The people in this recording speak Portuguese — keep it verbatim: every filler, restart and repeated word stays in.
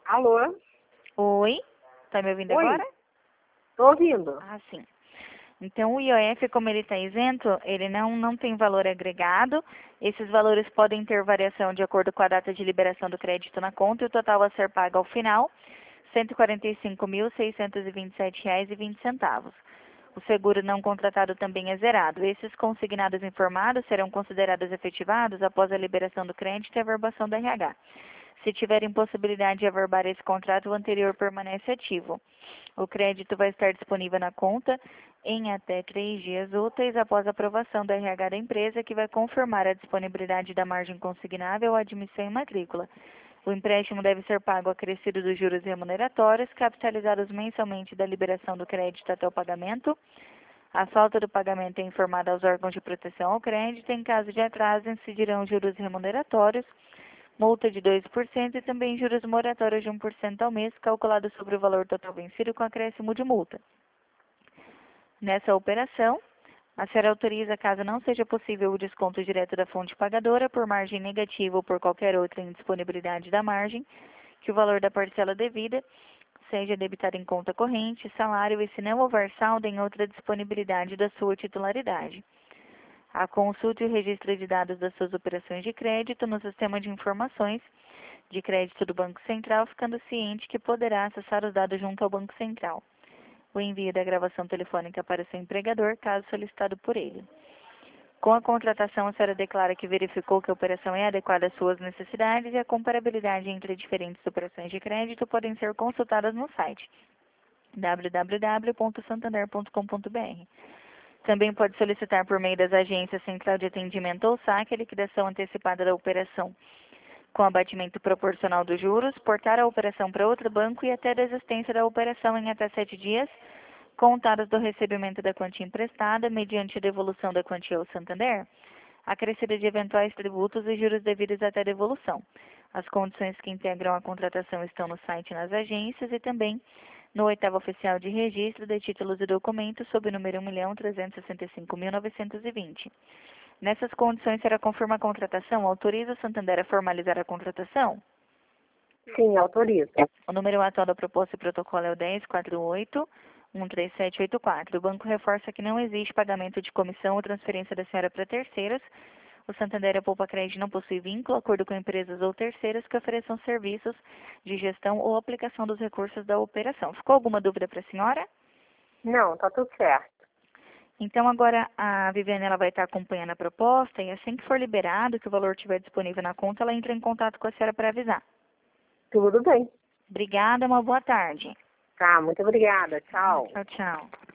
Alô? Oi, tá me ouvindo Oi? agora? Tô ouvindo. Ah, sim. Então, o I O F, como ele está isento, ele não, não tem valor agregado. Esses valores podem ter variação de acordo com a data de liberação do crédito na conta e o total a ser pago ao final, cento e quarenta e cinco mil, seiscentos e vinte e sete reais e vinte centavos. O seguro não contratado também é zerado. Esses consignados informados serão considerados efetivados após a liberação do crédito e a averbação do R H. Se tiver impossibilidade de averbar esse contrato, o anterior permanece ativo. O crédito vai estar disponível na conta em até três dias úteis após a aprovação do R H da empresa, que vai confirmar a disponibilidade da margem consignável ou admissão em matrícula. O empréstimo deve ser pago acrescido dos juros remuneratórios, capitalizados mensalmente da liberação do crédito até o pagamento. A falta do pagamento é informada aos órgãos de proteção ao crédito. Em caso de atraso, incidirão juros remuneratórios, multa de dois por cento e também juros moratórios de um por cento ao mês, calculado sobre o valor total vencido com acréscimo de multa. Nessa operação, a senhora autoriza, caso não seja possível o desconto direto da fonte pagadora, por margem negativa ou por qualquer outra indisponibilidade da margem, que o valor da parcela devida seja debitado em conta corrente, salário e, se não houver saldo, em outra disponibilidade da sua titularidade. A consulta e o registro de dados das suas operações de crédito no sistema de informações de crédito do Banco Central, ficando ciente que poderá acessar os dados junto ao Banco Central. O envio da gravação telefônica para o seu empregador, caso solicitado por ele. Com a contratação, a senhora declara que verificou que a operação é adequada às suas necessidades e a comparabilidade entre diferentes operações de crédito podem ser consultadas no site w w w ponto santander ponto com ponto b r. Também pode solicitar por meio das agências Central de Atendimento ou saque a liquidação antecipada da operação com abatimento proporcional dos juros, portar a operação para outro banco e até a desistência da operação em até sete dias, contados do recebimento da quantia emprestada, mediante a devolução da quantia ao Santander, acrescida de eventuais tributos e juros devidos até a devolução. As condições que integram a contratação estão no site e nas agências e também no oitavo oficial de registro de títulos e documentos sob o número um milhão trezentos e sessenta e cinco mil novecentos e vinte. Nessas condições, será confirma a contratação? Autoriza o Santander a formalizar a contratação? Sim, autoriza. O número atual da proposta e protocolo é o dez quatro oito um três sete oito quatro. O banco reforça que não existe pagamento de comissão ou transferência da senhora para terceiros. O Santander e a Poupa Crédito não possui vínculo, acordo com empresas ou terceiros que ofereçam serviços de gestão ou aplicação dos recursos da operação. Ficou alguma dúvida para a senhora? Não, tá tudo certo. Então, agora a Viviane ela vai estar acompanhando a proposta e assim que for liberado, que o valor estiver disponível na conta, ela entra em contato com a senhora para avisar. Tudo bem. Obrigada, uma boa tarde. Tá, muito obrigada. Tchau. Tchau, tchau.